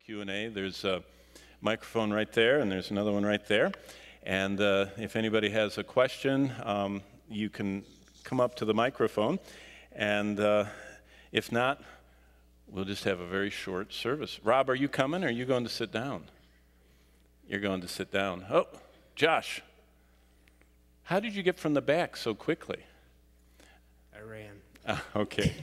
Q&A. There's a microphone right there, and there's another one right there. And if anybody has a question, you can come up to the microphone. And if not, we'll just have a very short service. Rob, are you coming, or are you going to sit down? You're going to sit down. Oh, Josh, how did you get from the back so quickly? I ran. Okay.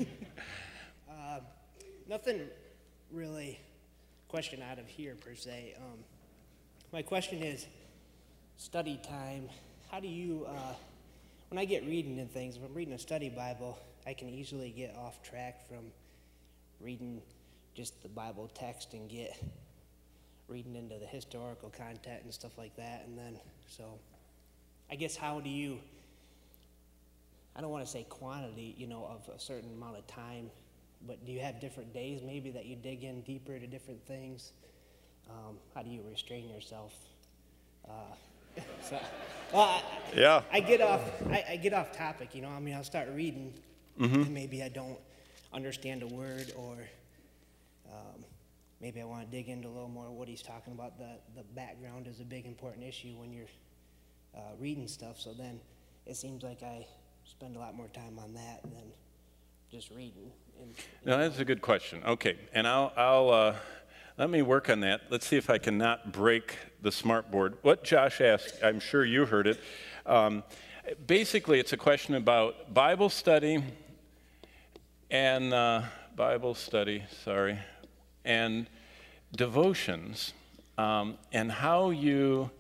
Nothing really question out of here per se. My question is study time. How do you, when I get reading and things, if I'm reading a study Bible, I can easily get off track from reading just the Bible text and get reading into the historical content and stuff like that. And then, so I guess how do you, I don't want to say quantity, of a certain amount of time, but do you have different days maybe that you dig in deeper to different things? How do you restrain yourself? I get off topic, I'll start reading and maybe I don't understand a word, or maybe I want to dig into a little more what he's talking about. The background is a big important issue when you're reading stuff, so then it seems like I spend a lot more time on that than just reading. No, that's a good question. Okay, and I'll let me work on that. Let's see if I can not break the smartboard. What Josh asked, I'm sure you heard it. Basically, it's a question about Bible study and and devotions, and how you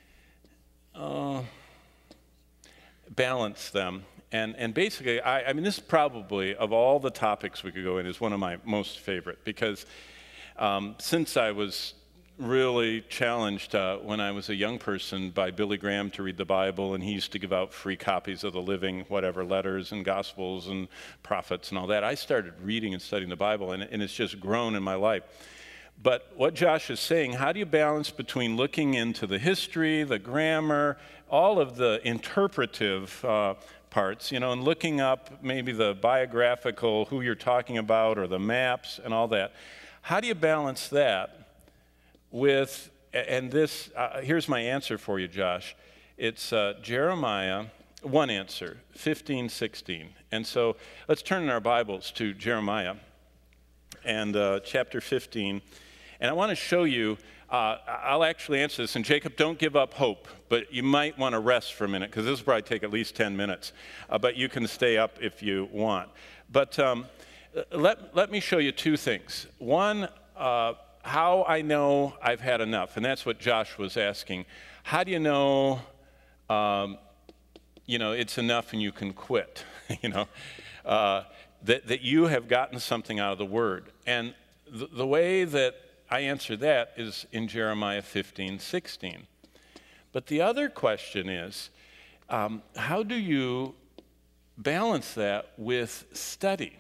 balance them. And basically, I mean, this probably, of all the topics we could go in, is one of my most favorite, because since I was really challenged when I was a young person by Billy Graham to read the Bible, and he used to give out free copies of the living, letters and Gospels and prophets and all that, I started reading and studying the Bible, and it's just grown in my life. But what Josh is saying, how do you balance between looking into the history, the grammar, all of the interpretive parts, and looking up maybe the biographical, who you're talking about, or the maps and all that. How do you balance that with, and this, here's my answer for you, Josh. It's Jeremiah, one answer, 15:16. And so let's turn in our Bibles to Jeremiah and chapter 15. And I want to show you, I'll actually answer this, and Jacob, don't give up hope, but you might want to rest for a minute, because this will probably take at least 10 minutes, but you can stay up if you want. But let me show you two things. One, how I know I've had enough, and that's what Josh was asking. How do you know, it's enough and you can quit, that you have gotten something out of the Word? And the way that I answer that is in Jeremiah 15:16. But the other question is, how do you balance that with study?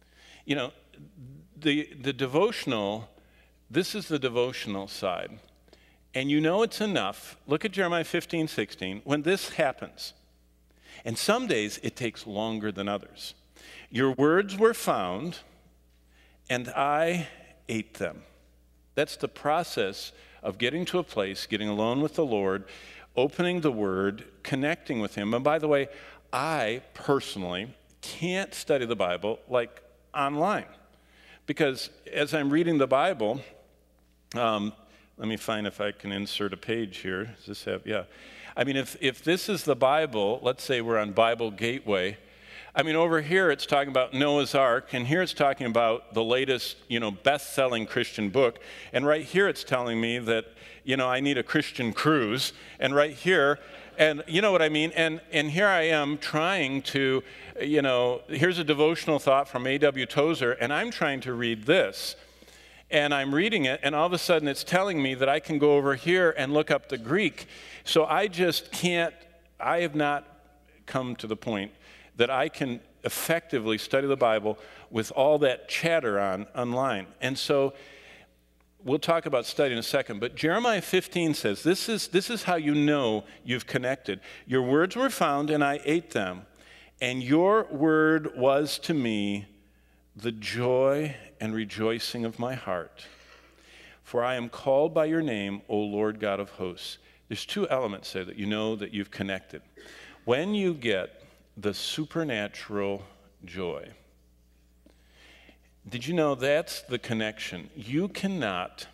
The devotional, this is the devotional side. And it's enough. Look at Jeremiah 15:16. When this happens, and some days it takes longer than others. Your words were found, and I ate them. That's the process of getting to a place, getting alone with the Lord, opening the Word, connecting with Him. And by the way, I personally can't study the Bible like online, because as I'm reading the Bible, let me find if I can insert a page here. Does this have, yeah. I mean, if this is the Bible, let's say we're on Bible Gateway. I mean, over here it's talking about Noah's Ark, and here it's talking about the latest, best-selling Christian book. And right here it's telling me that, I need a Christian cruise. And right here, and you know what I mean? And here I am trying to, here's a devotional thought from A.W. Tozer, and I'm trying to read this. And I'm reading it, and all of a sudden it's telling me that I can go over here and look up the Greek. So I just can't, I have not come to the point that I can effectively study the Bible with all that chatter online. And so we'll talk about study in a second, but Jeremiah 15 says, this is how you know you've connected. Your words were found, and I ate them, and your word was to me the joy and rejoicing of my heart. For I am called by your name, O Lord God of hosts. There's two elements there that you know that you've connected. When you get the supernatural joy, did you know that's the connection? You cannot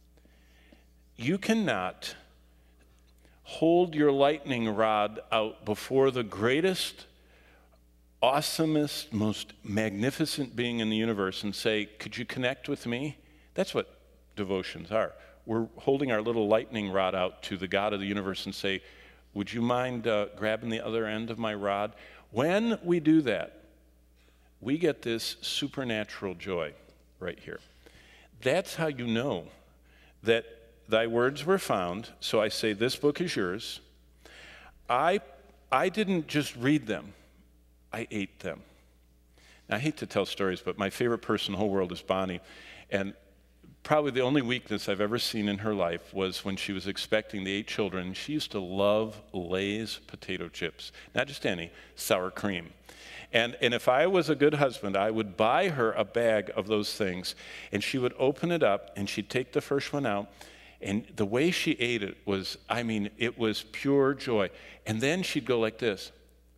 hold your lightning rod out before the greatest, awesomest, most magnificent being in the universe and say, could you connect with me? That's what devotions are. We're holding our little lightning rod out to the God of the universe and say, would you mind grabbing the other end of my rod? When we do that, we get this supernatural joy right here. That's how you know that thy words were found. So I say, this book is yours. I didn't just read them. I ate them. Now, I hate to tell stories, but my favorite person in the whole world is Bonnie. And probably the only weakness I've ever seen in her life was when she was expecting the 8 children. She used to love Lay's potato chips, not just any, sour cream. And if I was a good husband, I would buy her a bag of those things, and she would open it up, and she'd take the first one out, and the way she ate it was, I mean, it was pure joy. And then she'd go like this.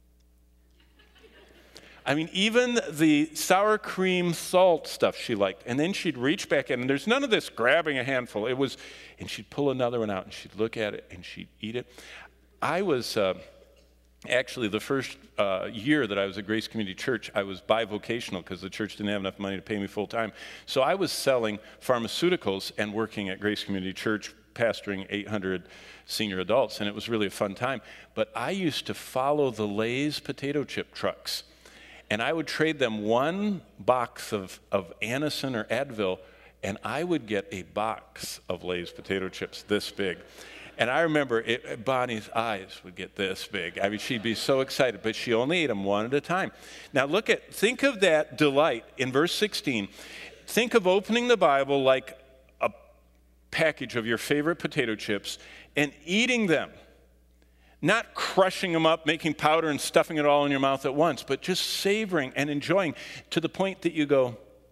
I mean, even the sour cream salt stuff she liked. And then she'd reach back in, and there's none of this grabbing a handful. It was, and she'd pull another one out, and she'd look at it, and she'd eat it. I was, actually, the first year that I was at Grace Community Church, I was bivocational because the church didn't have enough money to pay me full time. So I was selling pharmaceuticals and working at Grace Community Church, pastoring 800 senior adults, and it was really a fun time. But I used to follow the Lay's potato chip trucks. And I would trade them one box of Anacin or Advil, and I would get a box of Lay's potato chips this big. And I remember Bonnie's eyes would get this big. I mean, she'd be so excited, but she only ate them one at a time. Now think of that delight in verse 16. Think of opening the Bible like a package of your favorite potato chips and eating them. Not crushing them up, making powder and stuffing it all in your mouth at once, but just savoring and enjoying to the point that you go,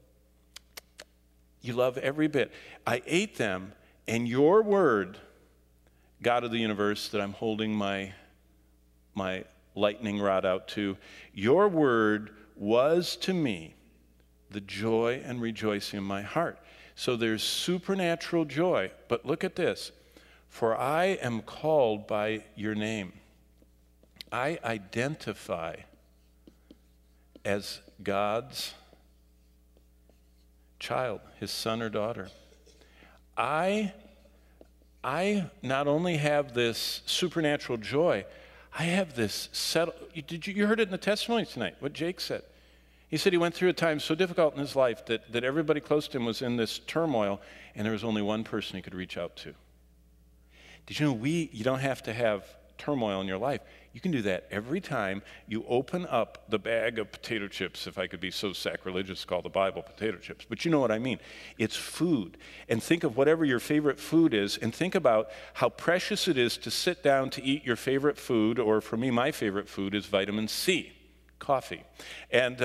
you love every bit. I ate them, and your word, God of the universe, that I'm holding my lightning rod out to, your word was to me the joy and rejoicing in my heart. So there's supernatural joy. But look at this. For I am called by your name. I identify as God's child, his son or daughter. I not only have this supernatural joy, I have this settled. You heard it in the testimony tonight, what Jake said. He said he went through a time so difficult in his life that everybody close to him was in this turmoil, and there was only one person he could reach out to. Did you know you don't have to have turmoil in your life? You can do that every time you open up the bag of potato chips, if I could be so sacrilegious to call the Bible potato chips. But you know what I mean. It's food. And think of whatever your favorite food is, and think about how precious it is to sit down to eat your favorite food, or for me, my favorite food is vitamin C. Coffee. And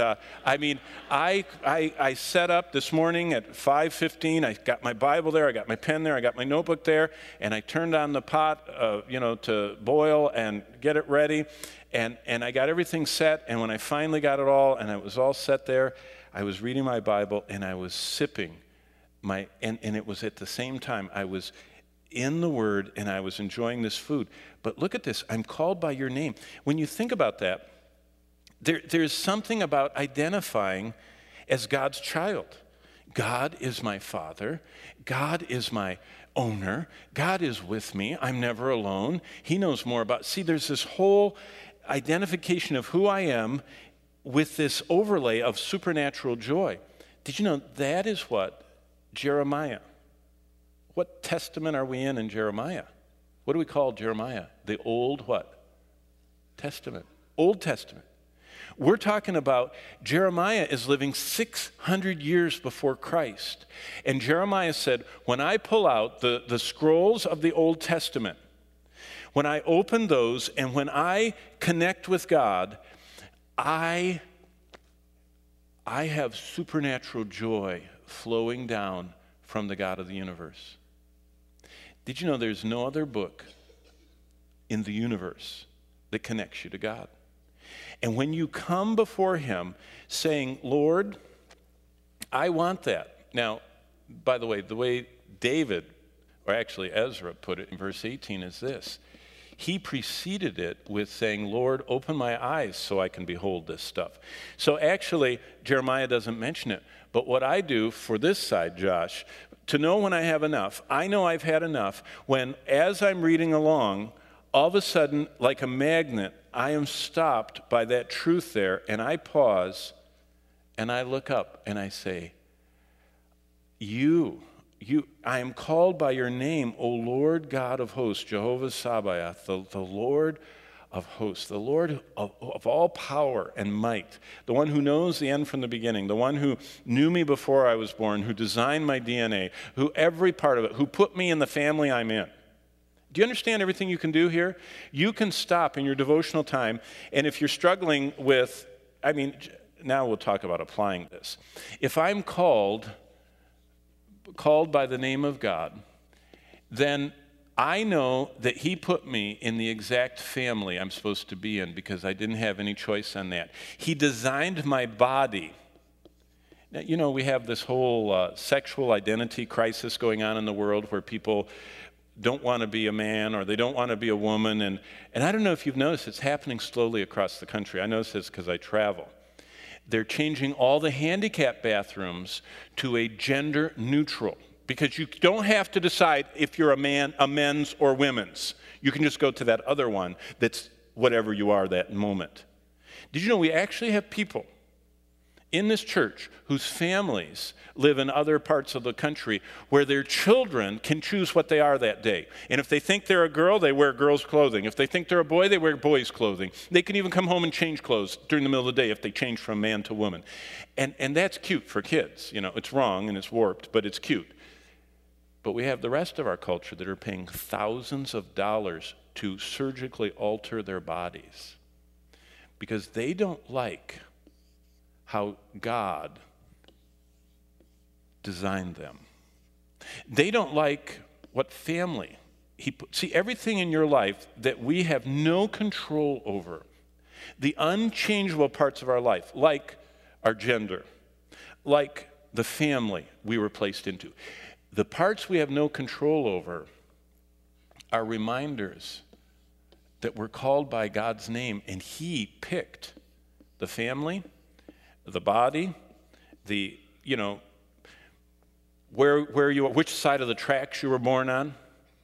I set up this morning at 5:15. I got my Bible there, I got my pen there, I got my notebook there, and I turned on the pot, to boil and get it ready. And I got everything set, and when I finally got it all, and it was all set there, I was reading my Bible, and I was sipping and it was at the same time, I was in the Word, and I was enjoying this food. But look at this, I'm called by your name. When you think about that, there's something about identifying as God's child. God is my Father. God is my owner. God is with me. I'm never alone. He knows more about. See, there's this whole identification of who I am with this overlay of supernatural joy. Did you know that is what Jeremiah, what testament are we in Jeremiah? What do we call Jeremiah? The Old what? Testament. Old Testament. We're talking about Jeremiah is living 600 years before Christ. And Jeremiah said, when I pull out the scrolls of the Old Testament, when I open those and when I connect with God, I have supernatural joy flowing down from the God of the universe. Did you know there's no other book in the universe that connects you to God? And when you come before him saying, Lord, I want that. Now, by the way David, or actually Ezra put it in verse 18 is this. He preceded it with saying, Lord, open my eyes so I can behold this stuff. So actually, Jeremiah doesn't mention it. But what I do for this side, Josh, to know when I have enough, I know I've had enough when, as I'm reading along, all of a sudden, like a magnet, I am stopped by that truth there, and I pause, and I look up, and I say, I am called by your name, O Lord God of hosts, Jehovah Sabaoth, the Lord of hosts, the Lord of all power and might, the one who knows the end from the beginning, the one who knew me before I was born, who designed my DNA, who every part of it, who put me in the family I'm in. Do you understand everything you can do here? You can stop in your devotional time, and if you're struggling with, now we'll talk about applying this. If I'm called by the name of God, then I know that he put me in the exact family I'm supposed to be in because I didn't have any choice on that. He designed my body. Now, we have this whole sexual identity crisis going on in the world where people don't want to be a man or they don't want to be a woman. And I don't know if you've noticed, it's happening slowly across the country. I notice this because I travel. They're changing all the handicap bathrooms to a gender neutral because you don't have to decide if you're a men's or women's. You can just go to that other one that's whatever you are that moment. Did you know we actually have people in this church whose families live in other parts of the country where their children can choose what they are that day. And if they think they're a girl, they wear girls' clothing. If they think they're a boy, they wear boys' clothing. They can even come home and change clothes during the middle of the day if they change from man to woman. And that's cute for kids. It's wrong and it's warped, but it's cute. But we have the rest of our culture that are paying thousands of dollars to surgically alter their bodies because they don't like how God designed them. They don't like what family see, everything in your life that we have no control over, the unchangeable parts of our life, like our gender, like the family we were placed into. The parts we have no control over are reminders that we're called by God's name, and he picked the family, the body, which side of the tracks you were born on.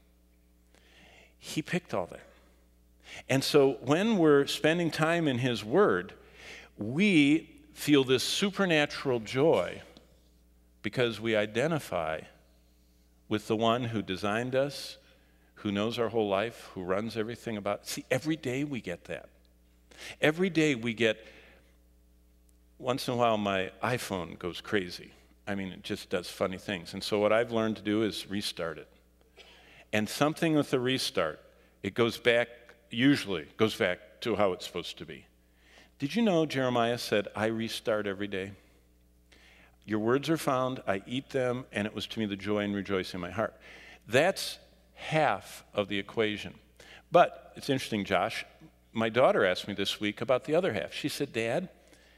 He picked all that. And so when we're spending time in his word, we feel this supernatural joy because we identify with the one who designed us, who knows our whole life, who runs everything about. See, every day we get that. Every day we get. Once in a while, my iPhone goes crazy. It just does funny things. And so what I've learned to do is restart it. And something with the restart, usually goes back to how it's supposed to be. Did you know Jeremiah said, I restart every day? Your words are found, I eat them, and it was to me the joy and rejoicing in my heart. That's half of the equation. But it's interesting, Josh. My daughter asked me this week about the other half. She said, Dad,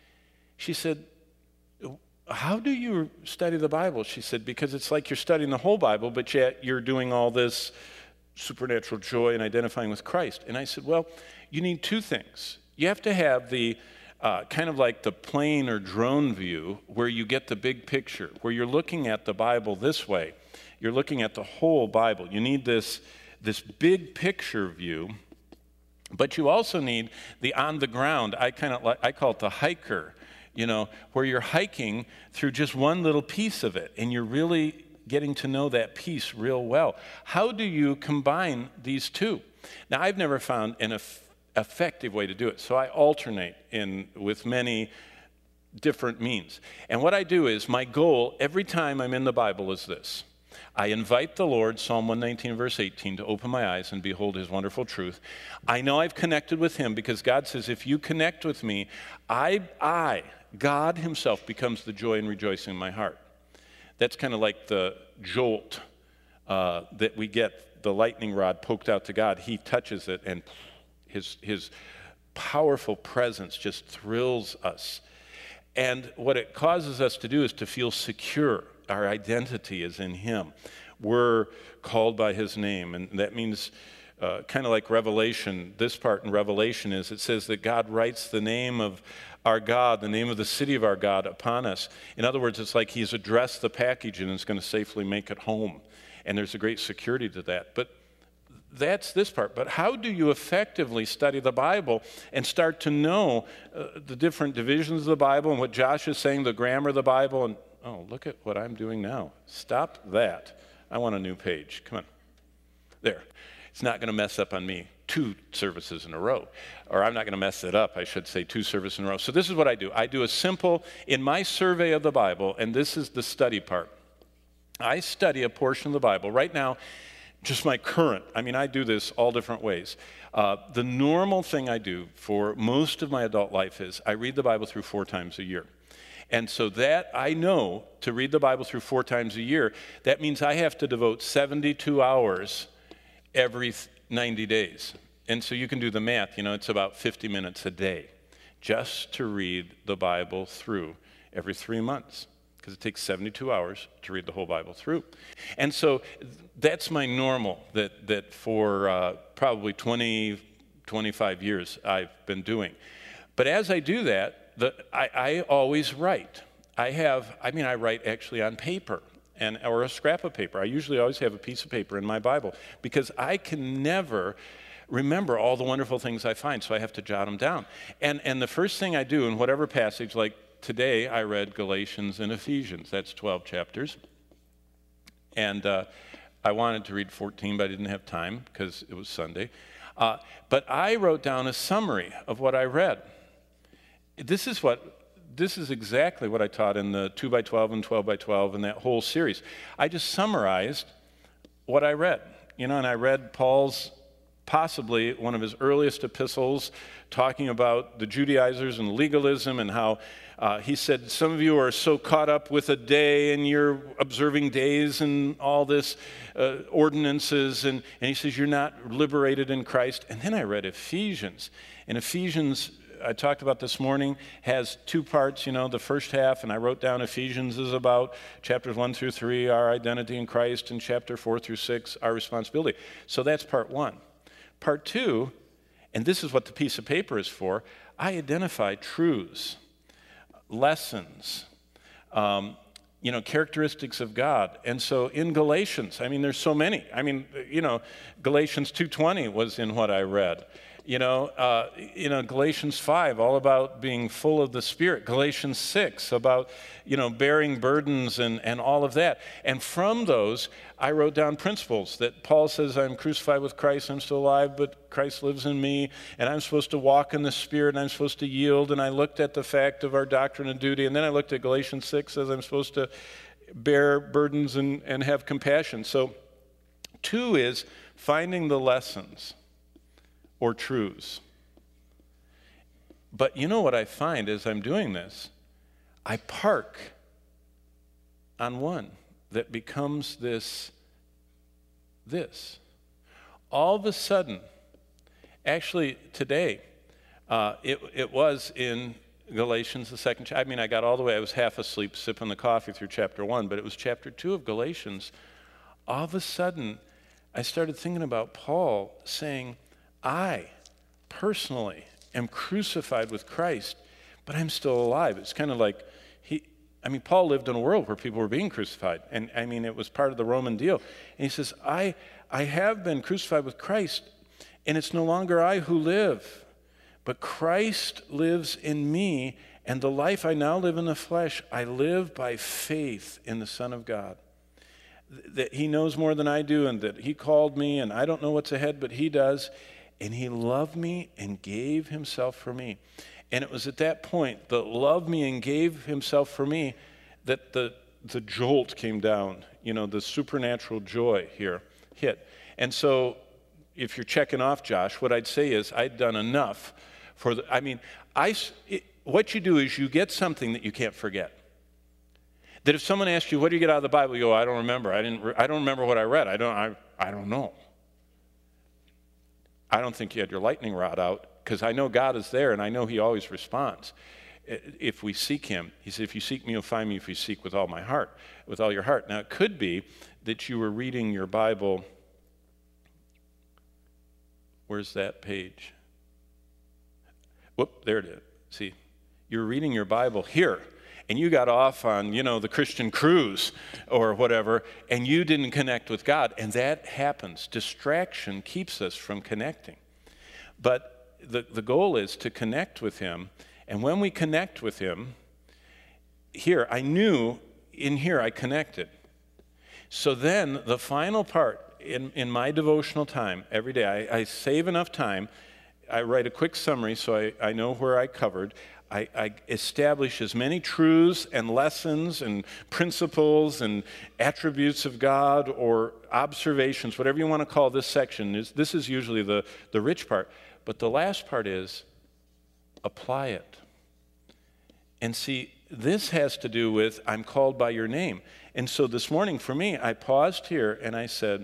how do you study the Bible? She said, because it's like you're studying the whole Bible, but yet you're doing all this supernatural joy and identifying with Christ. And I said, well, you need two things. You have to have the kind of like the plane or drone view where you get the big picture, where you're looking at the Bible this way. You're looking at the whole Bible. You need this big picture view, but you also need the on the ground. I call it the hiker, where you're hiking through just one little piece of it, and you're really getting to know that piece real well. How do you combine these two? Now, I've never found an effective way to do it, so I alternate with many different means. And what I do is, my goal every time I'm in the Bible is this. I invite the Lord, Psalm 119, verse 18, to open my eyes and behold his wonderful truth. I know I've connected with him because God says, if you connect with me, God himself becomes the joy and rejoicing in my heart. That's kind of like the jolt that we get, the lightning rod poked out to God, he touches it, and his powerful presence just thrills us. And what it causes us to do is to feel secure. Our identity is in him. We're called by his name, and that means kind of like Revelation. This part in Revelation is, it says that God writes the name of our God, the name of the city of our God upon us. In other words, it's like he's addressed the package and is going to safely make it home. And there's a great security to that. But that's this part. But how do you effectively study the Bible and start to know the different divisions of the Bible and what Josh is saying, the grammar of the Bible? And oh, look at what I'm doing now. Stop that. I want a new page. Come on. There. It's not going to mess up on me 2 services in a row. Or I'm not going to mess it up, I should say, 2 services in a row. So this is what I do. I do a simple, in my survey of the Bible, and this is the study part. I study a portion of the Bible. Right now, just my current, I do this all different ways. The normal thing I do for most of my adult life is I read the Bible through 4 times a year. And so that I know, to read the Bible through 4 times a year, that means I have to devote 72 hours every 90 days. And so you can do the math, it's about 50 minutes a day just to read the Bible through every 3 months, because it takes 72 hours to read the whole Bible through. And so that's my normal that for probably 20, 25 years I've been doing. But as I do that, I always write. I write actually on paper. Or a scrap of paper. I usually always have a piece of paper in my Bible because I can never remember all the wonderful things I find, so I have to jot them down. And the first thing I do in whatever passage, like today I read Galatians and Ephesians. That's 12 chapters. And I wanted to read 14, but I didn't have time because it was Sunday. But I wrote down a summary of what I read. This is exactly what I taught in the 2x12 and 12x12 and that whole series. I just summarized what I read, and I read Paul's, possibly one of his earliest epistles, talking about the Judaizers and legalism and how he said, some of you are so caught up with a day and you're observing days and all this ordinances, and he says you're not liberated in Christ. And then I read Ephesians, and Ephesians, I talked about this morning, has 2 parts, the first half, and I wrote down Ephesians is about chapters 1 through 3, our identity in Christ, and chapter 4 through 6, our responsibility. So that's part 1. Part 2, and this is what the piece of paper is for, I identify truths, lessons, characteristics of God. And so in Galatians, there's so many. Galatians 2:20 was in what I read. Galatians 5, all about being full of the Spirit. Galatians 6, about, bearing burdens and all of that. And from those, I wrote down principles that Paul says, I'm crucified with Christ, I'm still alive, but Christ lives in me, and I'm supposed to walk in the Spirit, and I'm supposed to yield. And I looked at the fact of our doctrine and duty, and then I looked at Galatians 6, says I'm supposed to bear burdens and have compassion. So 2 is finding the lessons or truths. But what I find as I'm doing this? I park on one that becomes this. All of a sudden, actually today, it was in Galatians, the 2nd chapter. I got all the way, I was half asleep sipping the coffee through chapter 1, but it was chapter 2 of Galatians. All of a sudden, I started thinking about Paul saying, I personally am crucified with Christ, but I'm still alive. It's kind of like Paul lived in a world where people were being crucified. And it was part of the Roman deal. And he says, I have been crucified with Christ, and it's no longer I who live, but Christ lives in me, and the life I now live in the flesh, I live by faith in the Son of God. That he knows more than I do, and that he called me, and I don't know what's ahead, but he does. And he loved me and gave himself for me. And it was at that point, that loved me and gave himself for me, that the jolt came down, the supernatural joy here hit. And so if you're checking off, Josh, what I'd say is I'd done enough for what you do is you get something that you can't forget. That if someone asked you, what do you get out of the Bible? You go, I don't remember. I don't remember what I read. I don't know. I don't think you had your lightning rod out, because I know God is there and I know he always responds. If we seek him, he said, if you seek me, you'll find me if you seek with all my heart, with all your heart. Now, it could be that you were reading your Bible. Where's that page? Whoop, there it is. See, you're reading your Bible here, and you got off on, the Christian cruise or whatever, and you didn't connect with God, and that happens. Distraction keeps us from connecting. But the goal is to connect with him, and when we connect with him, I knew in here I connected. So then the final part, in my devotional time every day, I save enough time. I write a quick summary so I know where I covered. I establish as many truths and lessons and principles and attributes of God or observations, whatever you want to call this section. This is usually the rich part. But the last part is apply it. And see, this has to do with I'm called by your name. And so this morning for me, I paused here and I said,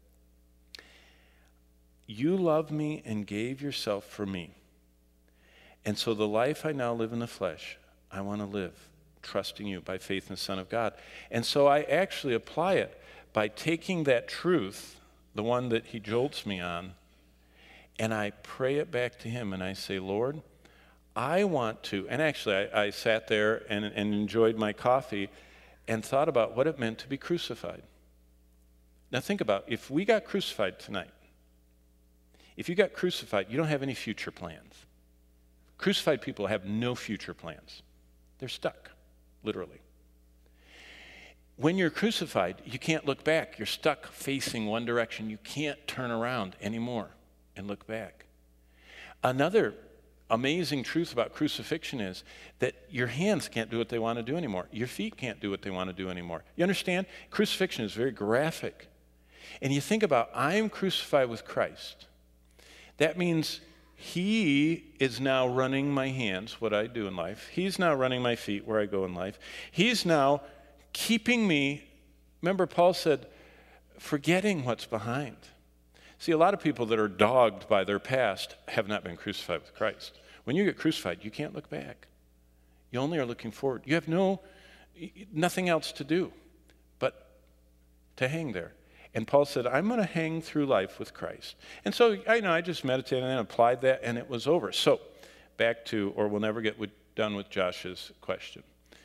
you love me and gave yourself for me. And so the life I now live in the flesh, I want to live trusting you by faith in the Son of God. And so I actually apply it by taking that truth, the one that he jolts me on, and I pray it back to him and I say, Lord, I want to, and actually I sat there and enjoyed my coffee and thought about what it meant to be crucified. Now think about, if we got crucified tonight, if you got crucified, you don't have any future plans. Crucified people have no future plans. They're stuck, literally. When you're crucified, you can't look back. You're stuck facing one direction. You can't turn around anymore and look back. Another amazing truth about crucifixion is that your hands can't do what they want to do anymore. Your feet can't do what they want to do anymore. You understand? Crucifixion is very graphic. And you think about, I am crucified with Christ. That means he is now running my hands, what I do in life. He's now running my feet, where I go in life. He's now keeping me. Remember, Paul said, forgetting what's behind. See, a lot of people that are dogged by their past have not been crucified with Christ. When you get crucified, you can't look back. You only are looking forward. You have nothing else to do but to hang there. And Paul said, I'm going to hang through life with Christ. And so, I just meditated and applied that, and it was over. So, back to, or we'll never get done with Josh's question.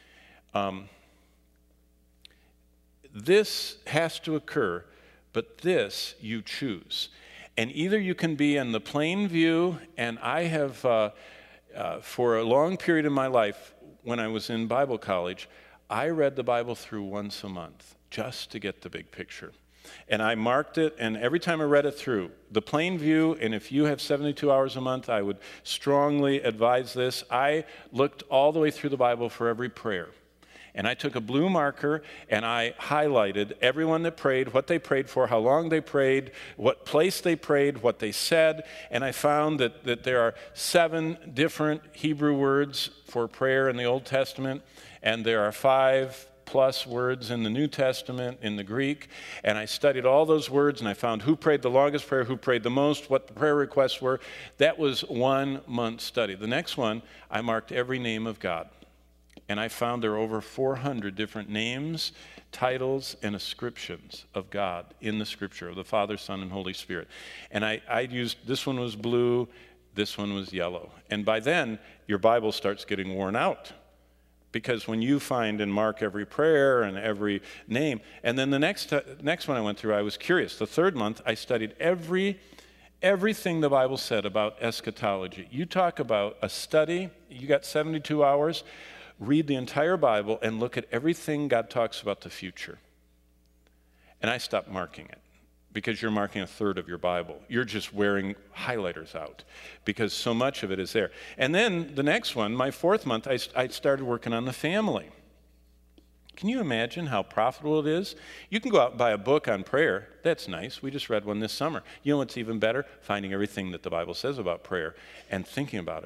This has to occur, but this you choose. And either you can be in the plain view, and I have, for a long period in my life, when I was in Bible college, I read the Bible through once a month, just to get the big picture. And I marked it, and every time I read it through, the plain view, and if you have 72 hours a month, I would strongly advise this. I looked all the way through the Bible for every prayer. And I took a blue marker, and I highlighted everyone that prayed, what they prayed for, how long they prayed, what place they prayed, what they said. And I found that there are 7 different Hebrew words for prayer in the Old Testament, and there are 5+ words in the New Testament, in the Greek, and I studied all those words, and I found who prayed the longest prayer, who prayed the most, what the prayer requests were. That was 1 month study. The next one, I marked every name of God, and I found there are over 400 different names, titles, and ascriptions of God in the Scripture, of the Father, Son, and Holy Spirit. And I used, this one was blue, this one was yellow. And by then, your Bible starts getting worn out. Because when you find and mark every prayer and every name, and then the next one I went through, I was curious. The 3rd month, I studied everything the Bible said about eschatology. You talk about a study, you got 72 hours, read the entire Bible and look at everything God talks about the future. And I stopped marking it. Because you're marking a third of your Bible. You're just wearing highlighters out because so much of it is there. And then the next one, my 4th month, I started working on the family. Can you imagine how profitable it is? You can go out and buy a book on prayer. That's nice. We just read one this summer. You know what's even better? Finding everything that the Bible says about prayer and thinking about it.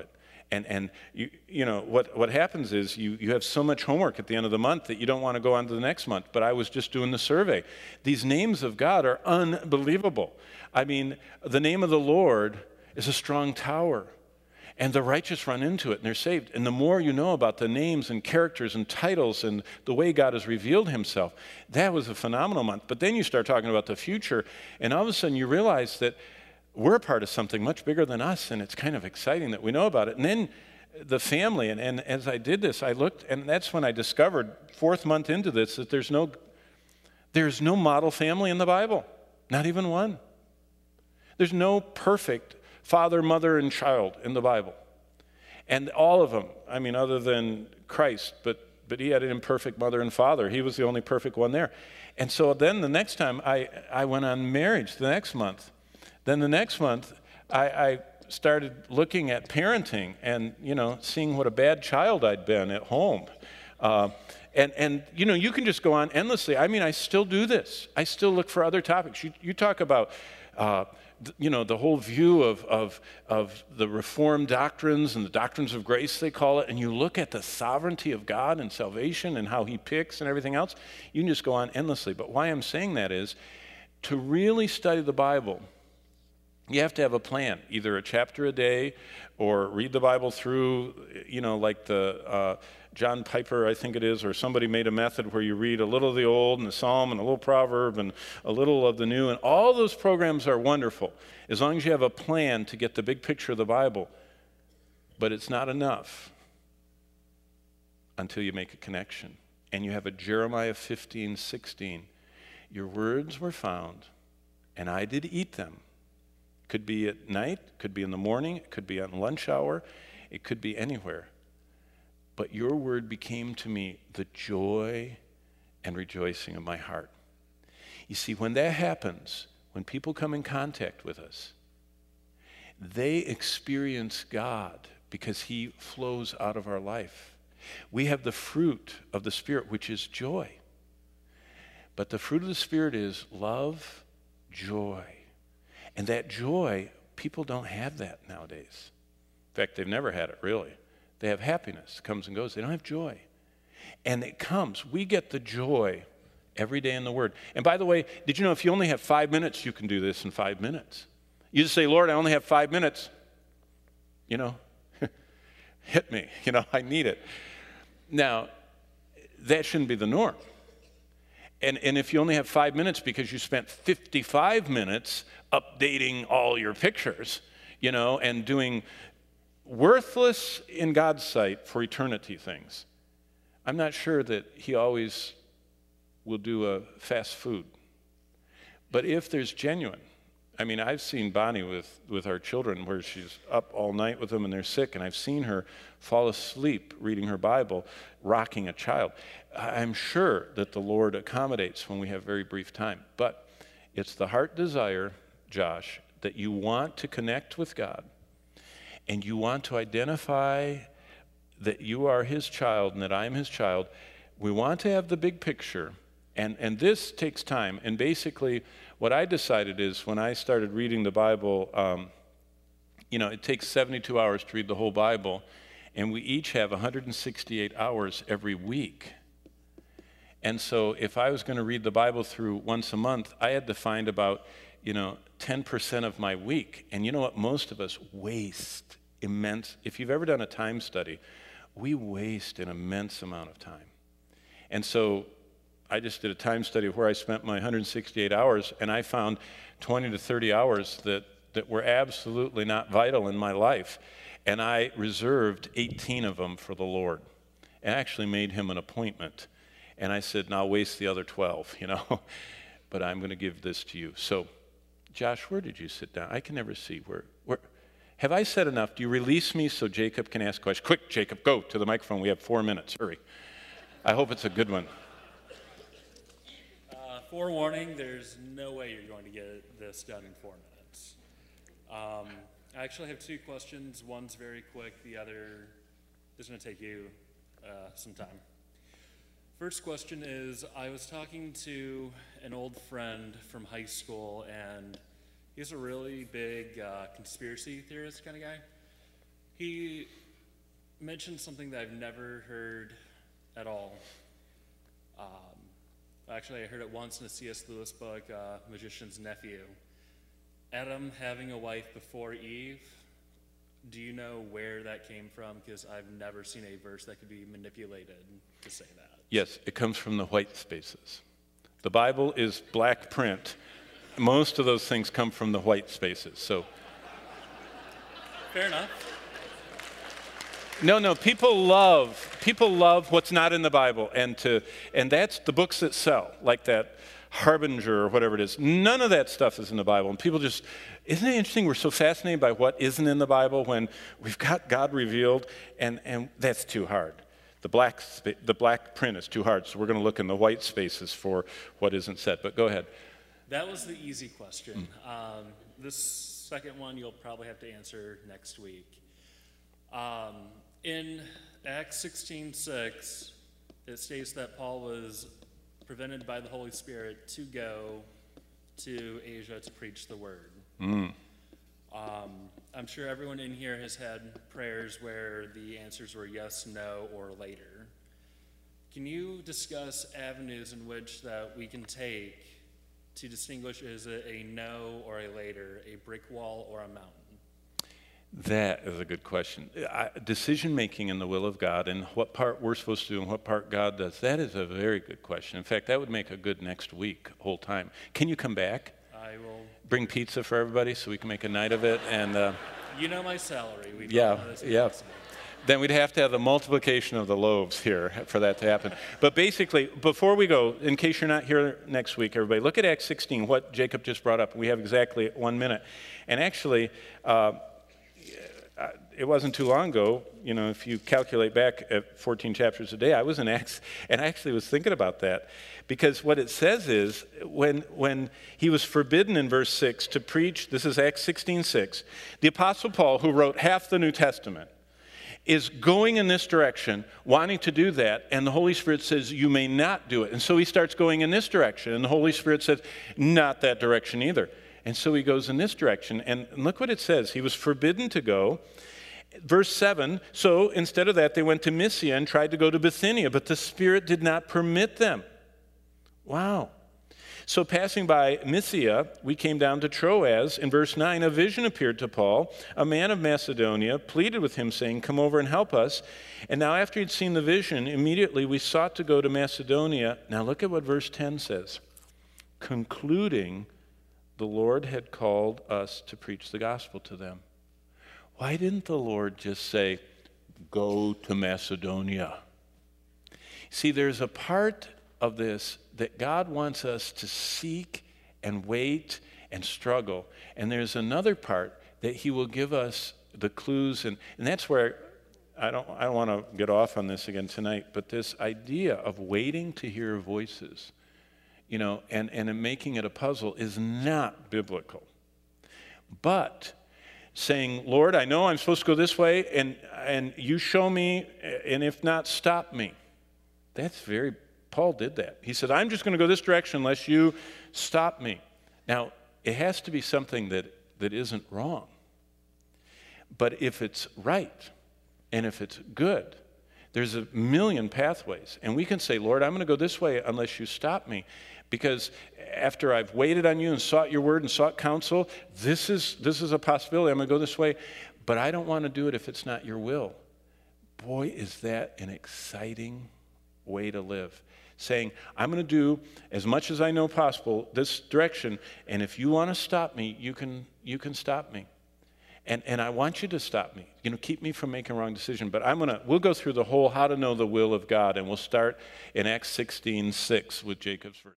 And you know, what happens is you have so much homework at the end of the month that you don't want to go on to the next month. But I was just doing the survey. These names of God are unbelievable. I mean, the name of the Lord is a strong tower, and the righteous run into it and they're saved. And the more you know about the names and characters and titles and the way God has revealed himself, that was a phenomenal month. But then you start talking about the future, and all of a sudden you realize that we're a part of something much bigger than us, and it's kind of exciting that we know about it. And then the family, and as I did this, I looked, and that's when I discovered, 4th month into this, that there's no model family in the Bible, not even one. There's no perfect father, mother, and child in the Bible. And all of them, I mean, other than Christ, but he had an imperfect mother and father. He was the only perfect one there. And so then the next time I went on marriage, the next month. Then the next month, I started looking at parenting and, you know, seeing what a bad child I'd been at home. And you know, you can just go on endlessly. I mean, I still do this. I still look for other topics. You talk about, you know, the whole view of the Reformed doctrines and the doctrines of grace, they call it, and you look at the sovereignty of God and salvation and how he picks and everything else. You can just go on endlessly. But why I'm saying that is, to really study the Bible, you have to have a plan, either a chapter a day or read the Bible through, you know, like the John Piper, I think it is, or somebody made a method where you read a little of the Old and the Psalm and a little Proverb and a little of the New. And all those programs are wonderful as long as you have a plan to get the big picture of the Bible. But it's not enough until you make a connection. And you have a Jeremiah 15:16. Your words were found, and I did eat them. Could be at night, could be in the morning, it could be on lunch hour, it could be anywhere. But your word became to me the joy and rejoicing of my heart. You see, when that happens, when people come in contact with us, they experience God because he flows out of our life. We have the fruit of the Spirit, which is joy. But the fruit of the Spirit is love, joy. And that joy, people don't have that nowadays. In fact, they've never had it, really. They have happiness, comes and goes. They don't have joy. And it comes. We get the joy every day in the Word. And by the way, did you know if you only have 5 minutes, you can do this in 5 minutes? You just say, Lord, I only have 5 minutes. You know, hit me. You know, I need it. Now, that shouldn't be the norm. And if you only have 5 minutes because you spent 55 minutes updating all your pictures, you know, and doing worthless in God's sight for eternity things, I'm not sure that he always will do a fast food. But if there's genuine, I mean, I've seen Bonnie with our children where she's up all night with them and they're sick, and I've seen her fall asleep reading her Bible, rocking a child. I'm sure that the Lord accommodates when we have very brief time. But it's the heart desire, Josh, that you want to connect with God and you want to identify that you are his child and that I am his child. We want to have the big picture, and this takes time. And basically, what I decided is when I started reading the Bible, you know, it takes 72 hours to read the whole Bible, and we each have 168 hours every week. And so if I was going to read the Bible through once a month, I had to find about, you know, 10% of my week. And you know what? Most of us waste immense. If you've ever done a time study, we waste an immense amount of time. And so I just did a time study of where I spent my 168 hours, and I found 20 to 30 hours that were absolutely not vital in my life. And I reserved 18 of them for the Lord. And actually made him an appointment. And I said, now I'll waste the other 12, you know, but I'm going to give this to you. So, Josh, where did you sit down? I can never see. Where? Have I said enough? Do you release me so Jacob can ask questions? Quick, Jacob, go to the microphone. We have 4 minutes. Hurry. I hope it's a good one. Forewarning, there's no way you're going to get this done in 4 minutes. I actually have 2 questions. One's very quick. The other is going to take you some time. First question is, I was talking to an old friend from high school, and he's a really big conspiracy theorist kind of guy. He mentioned something that I've never heard at all. Actually, I heard it once in a C.S. Lewis book, Magician's Nephew. Adam having a wife before Eve. Do you know where that came from? Because I've never seen a verse that could be manipulated to say that. Yes, it comes from the white spaces. The Bible is black print. Most of those things come from the white spaces. So, fair enough. no, people love what's not in the Bible, and that's the books that sell, like that Harbinger or whatever it is. None of that stuff is in the Bible, and people just, isn't it interesting? We're so fascinated by what isn't in the Bible when we've got God revealed, and that's too hard. The black print is too hard, so we're going to look in the white spaces for what isn't said. But go ahead. That was the easy question. This second one you'll probably have to answer next week. In Acts 16:6, it states that Paul was prevented by the Holy Spirit to go to Asia to preach the word. I'm sure everyone in here has had prayers where the answers were yes, no, or later. Can you discuss avenues in which that we can take to distinguish, is it a no or a later, a brick wall or a mountain? That is a good question. Decision-making in the will of God and what part we're supposed to do and what part God does, that is a very good question. In fact, that would make a good next week whole time. Can you come back? I will. Bring pizza for everybody so we can make a night of it. And you know my salary. Yeah. Then we'd have to have the multiplication of the loaves here for that to happen. But basically, before we go, in case you're not here next week, everybody, look at Acts 16, what Jacob just brought up. We have exactly 1 minute. And actually, it wasn't too long ago, if you calculate back at 14 chapters a day, I was in Acts, and I actually was thinking about that. Because what it says is, when he was forbidden in verse 6 to preach, this is Acts 16:6, the Apostle Paul, who wrote half the New Testament, is going in this direction, wanting to do that, and the Holy Spirit says, you may not do it. And so he starts going in this direction, and the Holy Spirit says, not that direction either. And so he goes in this direction, and look what it says. He was forbidden to go. Verse 7, so instead of that, they went to Mysia and tried to go to Bithynia, but the Spirit did not permit them. Wow. So passing by Mysia, we came down to Troas. In verse 9, a vision appeared to Paul. A man of Macedonia pleaded with him, saying, come over and help us. And now after he'd seen the vision, immediately we sought to go to Macedonia. Now look at what verse 10 says. Concluding, the Lord had called us to preach the gospel to them. Why didn't the Lord just say, go to Macedonia? See, there's a part of this that God wants us to seek and wait and struggle. And there's another part that he will give us the clues. And that's where I don't want to get off on this again tonight, but this idea of waiting to hear voices, and in making it a puzzle is not biblical. But saying, Lord, I know I'm supposed to go this way, and you show me, and if not, stop me. Paul did that. He said, I'm just going to go this direction unless you stop me. Now, it has to be something that isn't wrong. But if it's right, and if it's good, there's a million pathways. And we can say, Lord, I'm going to go this way unless you stop me. Because after I've waited on you and sought your word and sought counsel, this is a possibility. I'm going to go this way. But I don't want to do it if it's not your will. Boy, is that an exciting way to live. Saying, I'm going to do as much as I know possible this direction, and if you want to stop me, you can stop me. And I want you to stop me. Keep me from making a wrong decision. But we'll go through the whole how to know the will of God, and we'll start in Acts 16:6 with Jacob's verse.